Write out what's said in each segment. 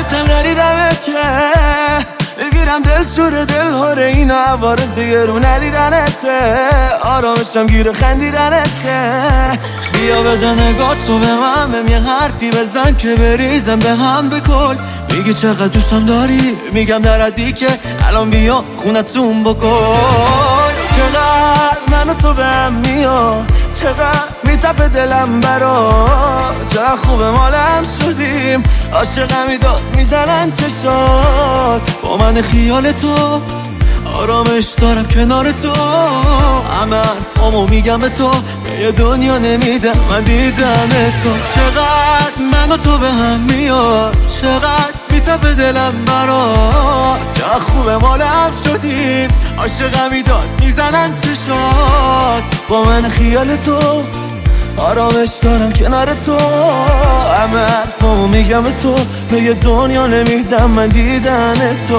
دیدمت ندیدمت که بگیرم دل شور دل هره اینا عوارض رو ندیدنت آرامشم گیر خندیدنت بیا بده نگاه تو به من یه حرفی بزن که بریزم به هم بکن میگی چقدر دوستم داری میگم در حدی که الان بیا خونتون بکن چقدر من و تو به هم میاد چقدر میتپه دلم برا چقدر خوبه مالم شدیم عاشقمی داد میزنن چشات با من خیال تو آرامش دارم کنار تو همه حرفامو میگم به تو به یه دنیا نمیدم من دیدن تو چقدر من و تو به هم میاد چقدر میتپه دلم برا چقدر خوبه مالم شدیم عاشقمی داد میزنن چشات با من خیال تو آرامش دارم کنار تو همه حرفامو میگم به تو به یه دنیا نمیدم من دیدن تو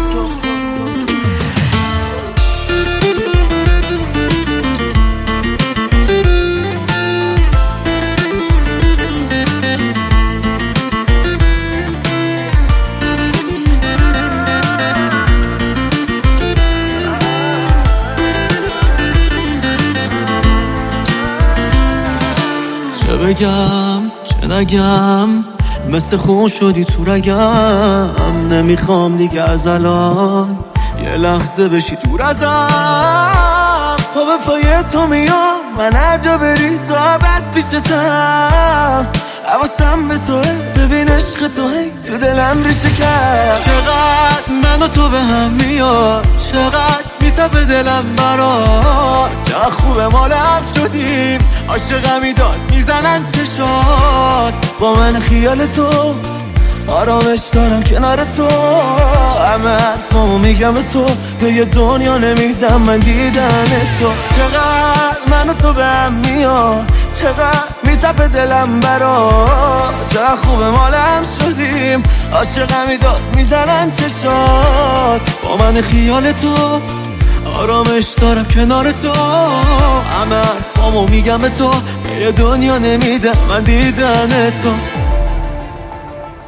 چه بگم چه نگم مثل خون شدی تو رگم نمیخوام دیگه از الان یه لحظه بشی دور ازم پا به پای تو میام من هر جا بری تا ابد پیشتم حواسم به توه ببین عشق تو هی تو دلم ریشه کرد چقدر من و تو به هم میاد چقدر میتپه دلم برات چقدر خوبه مالم شدیم عاشقمی داد میزنن چشات با من خیال تو آرامش دارم کنار تو همه حرفامو میگم به تو به یه دنیا نمیدم من دیدن تو چقدر من و تو به هم میاد چقدر میتپه دلم برات چقدر خوبه مالم شدیم عاشقمی داد میزنن چشات با من خیال تو آرامش دارم کنار تو همه حرفامو میگم به تو به یه دنیا نمیدم من دیدن تو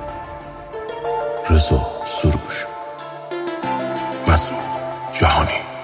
رضا سروش مسعود جهانی